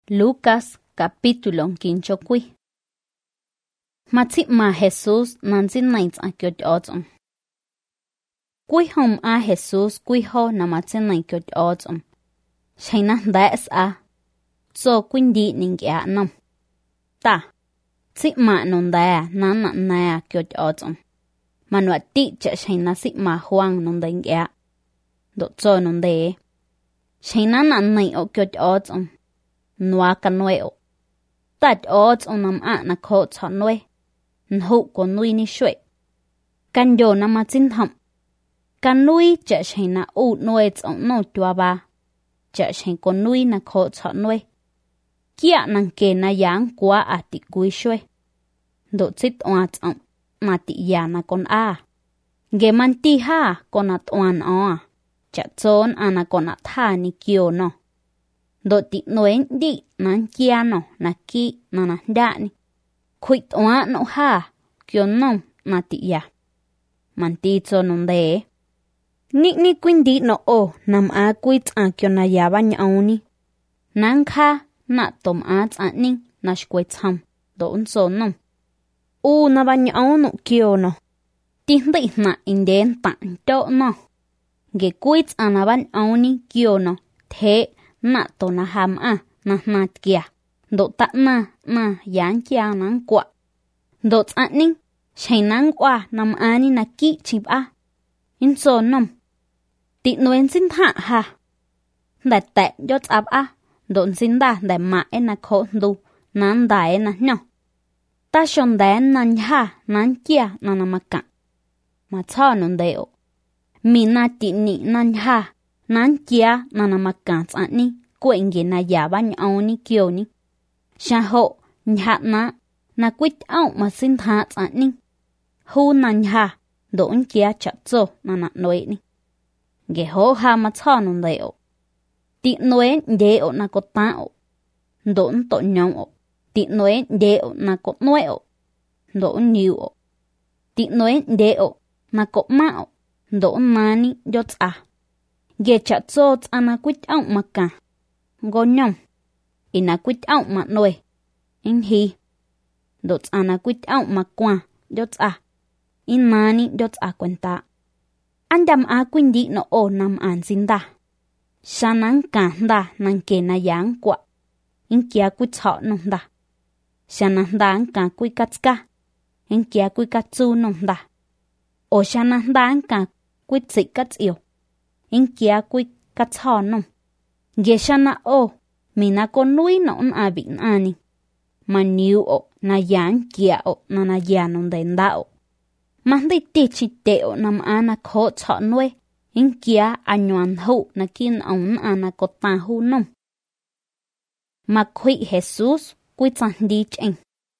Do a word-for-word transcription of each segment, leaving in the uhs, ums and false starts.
Lucas capítulo quincho quy. Matsi ma Jesus nanzin naits a kyot otzum. Quy hom a Jesus quy ho na matsin naik kyot otzum. Shaina daes a. So quindi ning ya nam. Ta. Tsi ma non da na na na kyot otzum. Manwa ti cha shaina si ma huang non ding ya. Do so non de. Shaina na nai o kyot otzum. Nwa ka nueo. Tát ớt ông nằm ạ nà khổ chọ nuê. Nhụ của nuôi ni shuệ. Căn dồ nà mà chín thầm. Căn nuôi chả chạy nà ụ nuê chọng nô chua ba. Chả chạy của nuôi nà khổ chọ nuê. Kia nàng kê nà giáng quá à tị quý shuê. Độ chít oa chọng mà tị già nà con à. Ghê man tì ha con nà toan oa. Chả chôn à nà con nà thà ni kiều nò. Độ tị nuôi đi nán kia nọ nà ki nà nà đạ ni. Khuyết oa nọ ha kiều nông nà tị ya. Man tì cho nông đế. Ni ni quyên đi nọ ô nằm á quyết à kiều nà ya ba nhau ni. Nang kha nà tôm á chả ninh nà shquết chăm đốn cho nông. U nà ba nhau nọ kiều nọ. Tin đi nà in đến tạng chỗ nọ. Ghê quyết à nà ba nhau ni kiều nọ. Thế nà tổ nà hàm à nà nà kia. Độ tạ nà nà yáng kia nang quả. Độ tạ ninh chảy nang quả nằm á ni nà kị chịp á. In sổ nông. Tị nuyên xin thạ hà. Đại tệ yốt áp á. Độn xin đà đại mạ ế nà khổ đu. Nán đà ế nà nhỏ. Ta xôn đế nàn hà nán kia nà nà mạ cạn. Mà chó nôn đế ổ. Mì nà tị nị nàn hà nán kia nà nà mạ cạn chả ni. Quên ghé nà giả ba nhau ni kiều ni. Xa hộ nhạc nà nà quyết áo mà xin thạ chả ni. Hù nà nhà đốn kia chả chô nà nà nuôi ni. Ghé hô hà mà chó nôn đế ổ. Tị nuôi đế ổ nà cột ta ổ. Đốn tổ nhau ổ. Tị nuôi đế ổ nà cột nuôi ổ. Đốn nhiều ổ. Tị nuôi đế ổ nà cột mạ ổ. Đốn nà ni yốt à. Ghé chả chô chả nà quyết áo mà cả. Gô nhông. Ina quyết áo mà nuôi. In hi. Đốt à nà quyết áo mà qua. Yốt à. In nà ni yốt à quen ta. Anh đam á quyên đi nó ô nằm án xin đà. Sa nang cả đà nang kê nà giáng quả. In kia quyết họ nông đà. Sa nang đáng cả quyết cắt ca. In kia quyết cắt chu nông đà. Ô sa nang đáng cả quyết dịch cắt yêu. In kia quyết cắt họ nông. Ghé sa nà ô. Mì nà con nuôi nông à bịn à ni. Mà níu ô nà giáng kia ô nà nà già nông đền đà ô. Mà đi tì chì tệ ô nằm á nà khổ chọ nuôi. In kia à nhoan hụ nà kiên ống à nà cột tà hụ nông. Mà khuy Jesus quy chẳng đi chênh.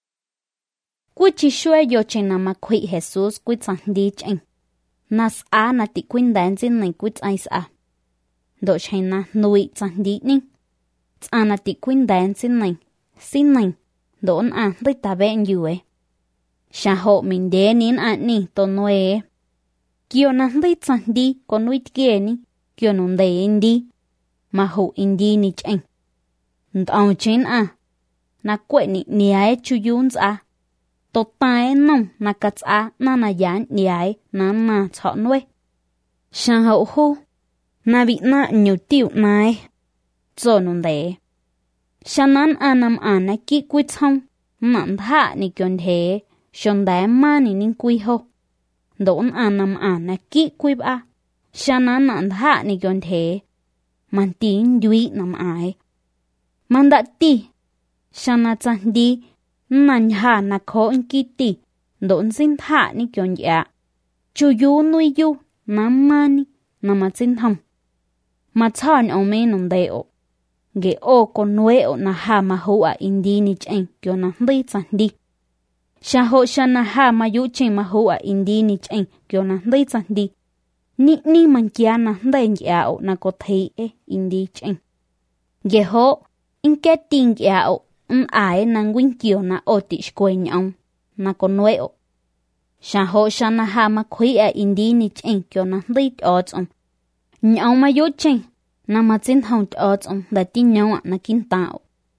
Quy chỉ xuê yo chênh nà mà khuy Jesus quy chẳng đi chênh. Nas á nà tị quyên đàn dinh này quy chẳng á. Độ chênh nà nuôi chẳng đi ninh. Chà nà tị quyên đàn dinh này. Xin này. Đốn à đi tà bẹn dù ấy. Xa hộ mình đế nín ạ ni tổ nuôi ấy. Kiều nà đi chẳng đi có nuôi kia ni. Kiều nông đầy in đi. Mà hụ in đi ni chênh. Đào chênh à. Nà quệ ni ni ái chú yun à. Tổ tài nông nà cắt à nà nà yán ni ái nà nà chọ nuôi. Xa hậu hù. Nà bị nà nhiều tiểu nài. Dô nông đầy. Xa nàn à nằm à nà kị quy chông. Nàn thạ ni kion thế. Xôn đá ma ni ninh quy hô. Đốn à nằm à nà kị quy bạ. Xa nàn nàn thạ ni kion thế. Man tín duy nằm ái. Man đã tì. Xa nà chẳng đi. Nàn hà nà khổ in kì tì. Đốn xin thạ ni kion dạ. Chú yu nuôi yu. Nàm ma ni. Nàm mà xin thầm. Mà chọn ô mê nông đầy ổ. Ghé ô con nuôi ổ nà hà mà hữu à in đi ni chênh. Kiều nà đi chẳng đi. Xa hộ xa nà hà mà yu chênh mà hữu à in đi ni chênh. Kiều nà đi chẳng đi. Ni ni man kia nà đầy dạ ổ nà có thấy ế in đi chênh. Ghé hộ. In kết tình dạ ổ. In ái nà nguyên kiều nà ổ tị shkôi nhông. Nà có nuôi ổ. Xa hộ xa nà hà mà khuy à in đi ni chênh. Kiều nà đi ổ chông. Nhông mà yu chênh. Nà mà chênh hông ổ chông. Đã tì nhông ạ nà kinh tạo.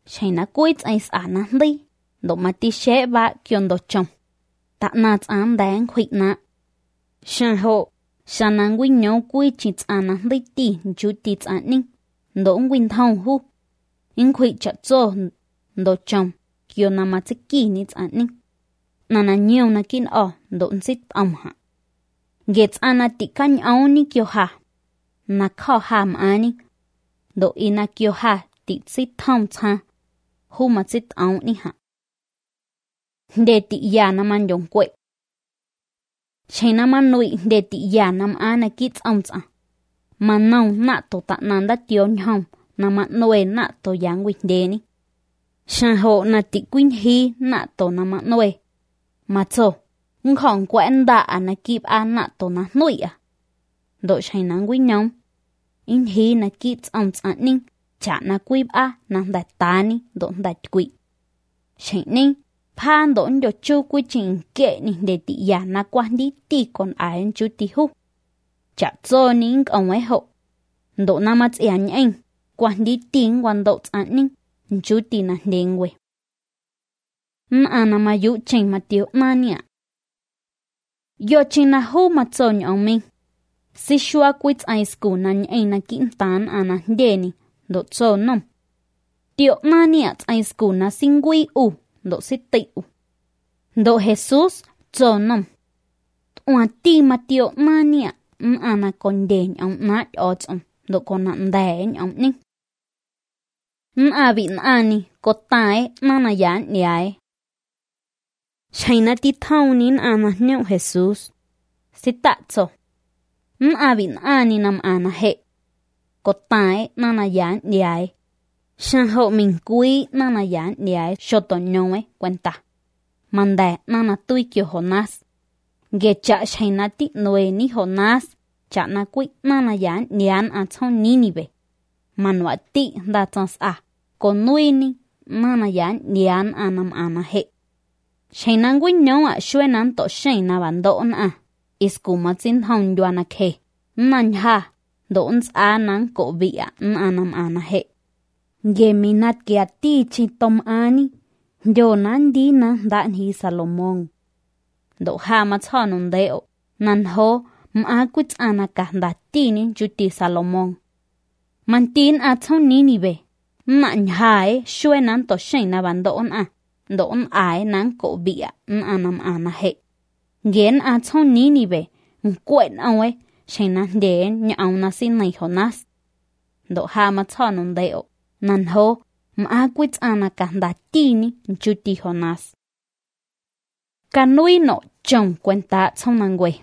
Chai na quýt ai sa na đi, độ mà tí xế bạ kion độ chồng. Tạ na tsám đáng khuyết na. Sang hộ, sa nang win nhau quýt chỉ tsá na đi tí chú tí tsá ninh, độ win thong hú. In khuyết chạ chô độ chồng, kion na mà tí kì ní tsá ninh. Na na nhiều na kín ọ, độ xít ông hạ. Ghét tsá na tí kanh áo ní kiều hạ. Na khó hàm á ní. Độ y na kiều hạ tí xít thong tsá. Hú mà xít áo ní hạ. Để tị ya na man dòng quậy. Chai na man nuôi để tị ya nam á na kít ông tsá. Mà nông nạ tổ tạ nàn đã tiêu nhông. Na man nuôi nạ tổ giáng quỳnh đế ní. Sang hộ na tị quỳnh hí nạ tổ na man nuôi. Mà chô, ngân khỏng quen đạ na kịp á nạ tổ na nuôi à. Độ chai nang quỳnh nhông. In hí na kít ông tsá ninh. Chả na quýp á na đặt tá ní độ đặt quỵ. Chai ninh. Phan đốn cho chú quy trình kệ ní để tị giả na quan đi tì còn ai chú tì hú. Chả cho nín ông ấy hậu. Độ na mắt ảnh anh, quan đi tiếng quan độ chẳng nín, chú tì na đến quê. Nà na mà dụ trình mà tiếu na nè. Yo trình na hú mà cho nhỏng mình. Si shua quýt ai sku na nhảy na kín tán à na đê ní, độ cho nông. Tiếu na nè ai sku na sinh quy ủ. Độ xích tị ủ. Độ Jesus cho nông. Ua tì mà tiệu na nè. Mà na con đền ông nát ọ chồng. Độ con nặng đẻ ông ninh. Mà vị na nì. Có tài na na dán nhái. Chai na tì thao nín à na nhậu Jesus. Xích tạ cho. Mà vị na nì nằm à na hệ. Có tài na na dán nhái. Sang hậu mình quý na na yán nhái cho tổn nhông ấy quan ta. Mà đẻ na na tui kiều Honas. Ghé chạ chay na tị nuôi ní Honas. Chạ na quý na na yán nhán à chong ní nì bề. Mà nọa tị đa chong à. Có nuôi ní na na yán nhán à nam à na hệ. Chay na quý nhông à xuê nan tổ chay na bản độn à. Isku mà xin hồng doa na khê. Nan ha. Độn à nang cổ vị à na nam à na hệ. Ge minat kia ti chi tom ani. Yo nan di na dan hi Salomon. Do ha ma cha nun deo. Nan ho ma kuch ana ka da ti ni juti Salomon. Man tin a chong ni ni be. Man hai shue nan to shen na ban don a. Don ai nan ko bia anam ana he. Gen a chong ni ni be. Quen awe shen nan de nya na sin nai Honas. Do ha ma cha nun deo. Nan ho, ma quýt ana kanda tini chuti Honas. Cả nuôi nọ chồng quen ta trong nàng quê.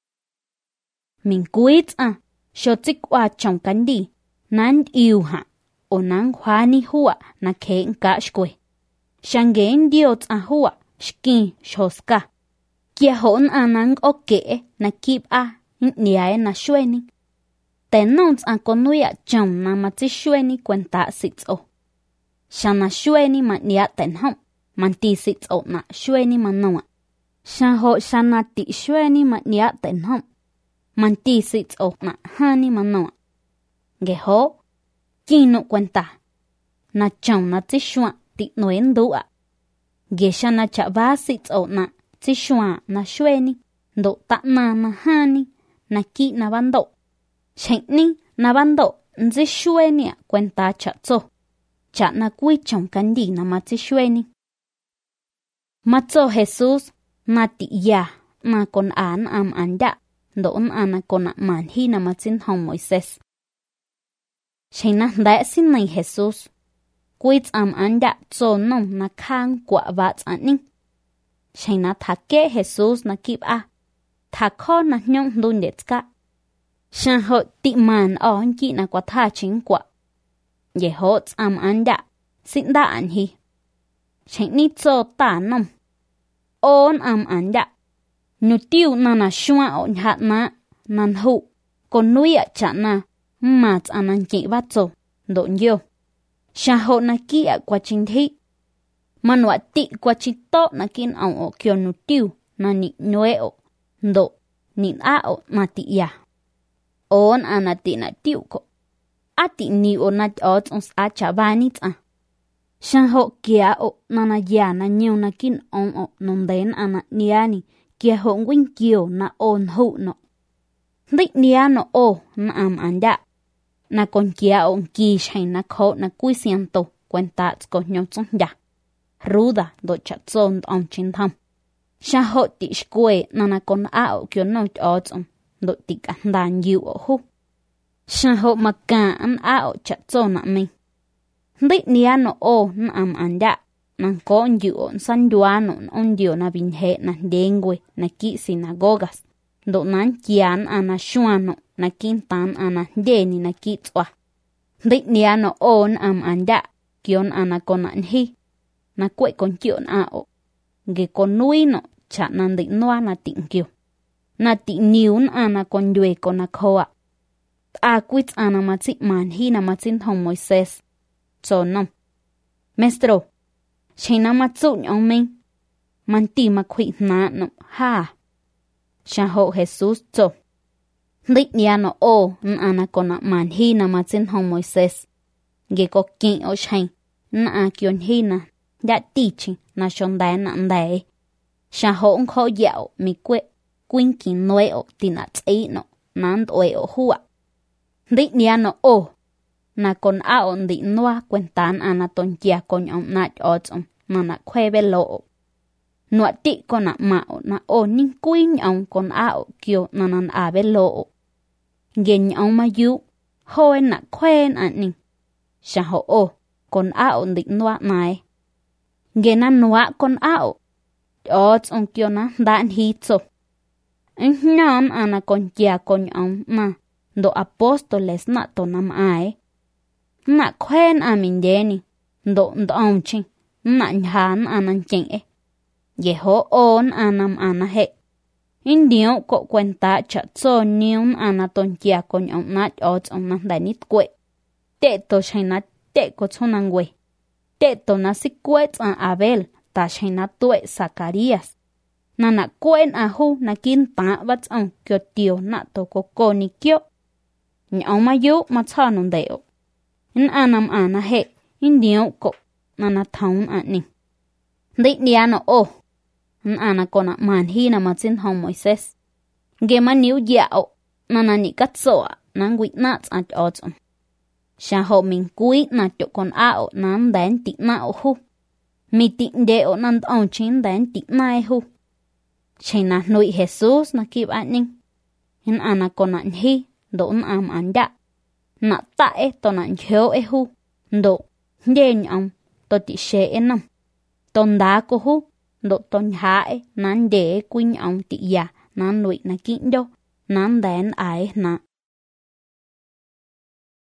Mình quýt à, cho tích qua chồng cắn đi, nan yêu hạ, o nan hoa ni hua na khen cả quê. Sang gen diot à hua, skin shoska. Kia hôn à nan o kể na kịp à, nhảy na xuê ni. Tên nông à con nuôi à chồng na mà chỉ xuê ni quen ta xịt ô. Sang na xuê ni mà nhảy tên hông, mà tì xịt ô na xuê ni mà nông ạ. Sang hộ sang na tì xuê ni mà nhảy tên hông, mà tì xịt ô na ha ni mà nông ạ. Ghê hô, kì nụ quen ta. Na chồng na chỉ xuê tì nuôi ndú ạ. Ghê sang na chả vá xịt ô na chỉ xuê na xuê ni, độ tạ na na ha ni, na kì na ban độ. Chánh ni na ban độ nzi xuê ni ạ quen ta chả chô. Chả na quy chồng cắn đi na mà chỉ xuê ni. Mà chô Jesus na tị ya na con án am án đạ. Đốn à na con ạ màn hi na mà xin hồng Moises. Chánh na đẽ xin này Jesus. Quy am án đạ chô nông na khang quả vạ chả ninh. Chánh na thả kê Jesus na kịp à. Thả khó na nhông đun đết cả. Sang hộ tị màn ổn kị na quả thả chính quả. Ye hộ am án đạ. Xin đạ án hi. Chánh ni chô tả nông. Ôn am án đạ. Nụ tiêu na na shua ổn hạt na. Nan hụ. Còn nuôi ạ chả na. Mà chả nan kị bát chô. Độ nhiều. Sang hộ na kị ạ quả chính thị. Mà nụ tị quả chính tốt na kinh ổng ổ kiều nụ tiêu. Na nị nuôi ổ. Độ. Nị á ổ na tị ya. Ôn à na tị na tiêu ko. Á tị nị ổ na ổ chông á chả ba nít à. Sang hộ kia ổ na na ya na nhiều na kin ong ổ nông đến ana niani kia hộ win kiều na ôn hụ nọ. Đích nia nọ ổ na am anda. Na con kia ổ kỳ hay na khổ na cui siento cuenta có nhau trong ya. Ruda do chặt zon ông chín thăm. Sang hộ tị quê na na con a ổ kiểu nọ cho trong do tị cả đàn nhiều ổ hụ. Sang hộ mà cả ăn a ổ chặt zon na mình. Đích nia nọ ổ na am anda. Nang ko on yu on san duano on yu na binhe na dengue na ki sinagogas. Do nan kian ana shuano na kintan ana deni na ki tswa. Dik niano on am anda kion ana konan hi. Na kwe kon kion a o. Ge kon nui no cha nan dik noa na ting kyo. Na ting niun ana kon yue kon na koa. A kwits ana matzik man hi na matzin hong Moises. So nom. Mestro. China matsun ông mình man ti ma khủy na no ha sha ho Jesus cho dik nia no o ana kona man hi na matsin hong Moises ge ko kin o chain na kyon hi na ya teaching na shon da na ndai sha ho on kho yao mi kwe quin kin noi o tina tsai no nan oi o huwa dik nia no o na con a on di noa cuentan ana ton kia con ông nat otom na na kwe belo no ti con na ma na o nin kuin ông con a o kyo na nan a belo gen ông ma yu ho na kwen an nin sha ho o con a on di noa nai gen na noa con a o ot on kyo na dan hi so nhom ana con kia con ông na do apóstoles na to nam ai na kwen amin deni do do onchi na han anan chen e ye ho on anam ana he indio ko cuenta cha so niun ana ton kia con on nat ot on na danit kwe te to china te ko chonan we te to na sikwet an Abel ta china tue Zacarías na na kwen a hu na kin ta bat on kyo tio na to ko ko ni kyo nyong ma yu ma chanon deo in anam ana he in dio ko nana town ani dik nia no o in ana kona man hi na matsin hong Moises ge ma niu yao nana ni katso nang wit nats at otom sha ho min kui na to kon a o nan dan ti na o hu mi ti de o nan on chin dan ti na hu china noi Jesus na kip aning in ana kona hi don am anda na ta e to na cheo e hu do den ông to ti she enam ton da ko hu do ton ha e nan de kuin ông ti ya nan nui na kin do nan dan ai na